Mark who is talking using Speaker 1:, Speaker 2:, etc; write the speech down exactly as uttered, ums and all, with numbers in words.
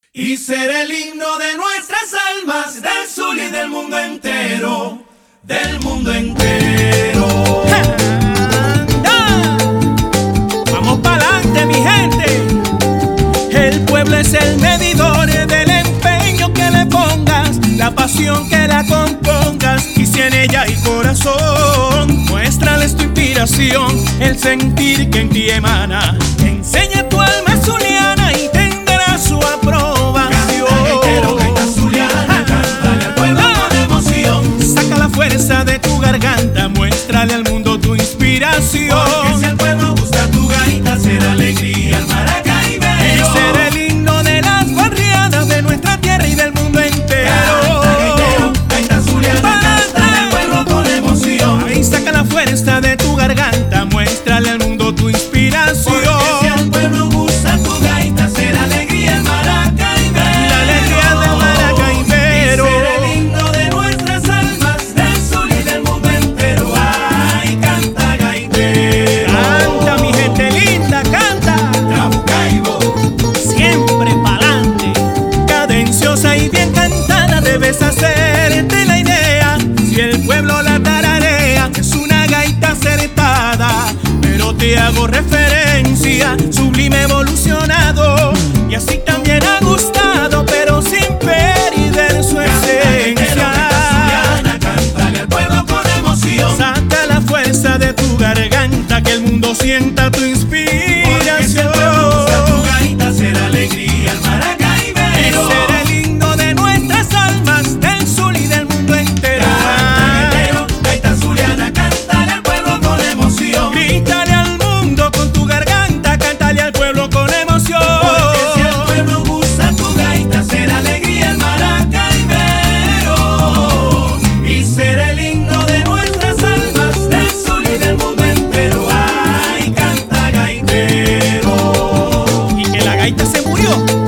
Speaker 1: Y ser el himno de nuestras almas, del sur y del mundo entero, del mundo entero.
Speaker 2: ¡Anda! Vamos pa'lante, mi gente. El pueblo es el medidor del empeño que le pongas, la pasión que la compongas, y si en ella hay corazón, muéstrales tu inspiración, el sentir que en ti emana. Enseña tu alma zuliana y tendrá su aprobación.
Speaker 1: Gaitero, gaita zuliana, cántale al pueblo con emoción.
Speaker 2: Saca la fuerza de tu garganta, muéstrale al mundo tu inspiración.
Speaker 1: Porque si al pueblo gusta tu gaita, será alegría el Maracaibero.
Speaker 2: Y ser el himno de las barriadas de nuestra tierra y del mundo entero.
Speaker 1: Gaitero, gaita zuliana, cántale al pueblo con emoción.
Speaker 2: Ahí saca la fuerza de tu garganta, muéstrale al mundo tu inspiración.
Speaker 1: Porque si al pueblo gusta tu gaita, será alegría el Maracaibero.
Speaker 2: La alegría del Maracaibero.
Speaker 1: Y ser el himno de nuestras almas, del sur y del mundo entero. Ay, canta gaitero.
Speaker 2: Canta, mi gente linda, canta.
Speaker 1: Trabucaibo,
Speaker 2: Siempre pa'lante. Cadenciosa y bien cantada, debes hacerte la idea. Si el pueblo la tararea, es una gaita acertada. Pero te hago referencia, sublime evolucionado. Y así también ha gustado, pero sin perder su esencia.
Speaker 1: cántale al pueblo con emoción.
Speaker 2: Saca la fuerza de tu garganta, que el mundo sienta tu
Speaker 1: Porque si
Speaker 2: inspiración.
Speaker 1: al pueblo gusta tu gaita, será alegría el
Speaker 2: Y
Speaker 1: Maracaibero.
Speaker 2: ser el himno de nuestras almas, del sur y del mundo entero.
Speaker 1: Gaitero, gaita zuliana, cántale al pueblo con emoción.
Speaker 2: Grítale al mundo con tu garganta, cántale al pueblo con emoción.
Speaker 1: Porque si al pueblo gusta tu gaita, será alegría el Maracaibero. Y ser el himno de nuestras almas, del sur y del mundo entero. Ay, canta gaitero.
Speaker 2: Y que la gaita se murió.